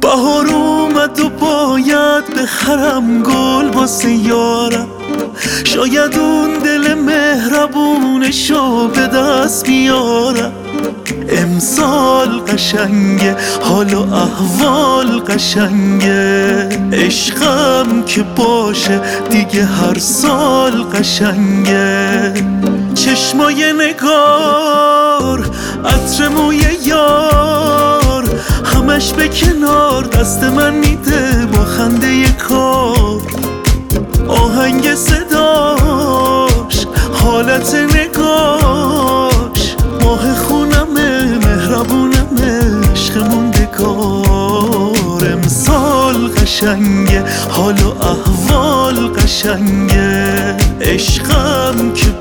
بهار اومد و باید بخرم گل واسه یارم، شاید اون دل مهربونشو به دست بیارم. امسال قشنگه، حال و احوال قشنگه، عشقم که باشه دیگه هر سال قشنگه. چشمای نگار، عطر موی یار، همش به کنار دست من میده با خنده کار. آهنگ صداش، حالت نگاش، ماه خونمه، مهربونمه، عشقمون بکار. امسال قشنگه، حال و احوال قشنگه، عشقم که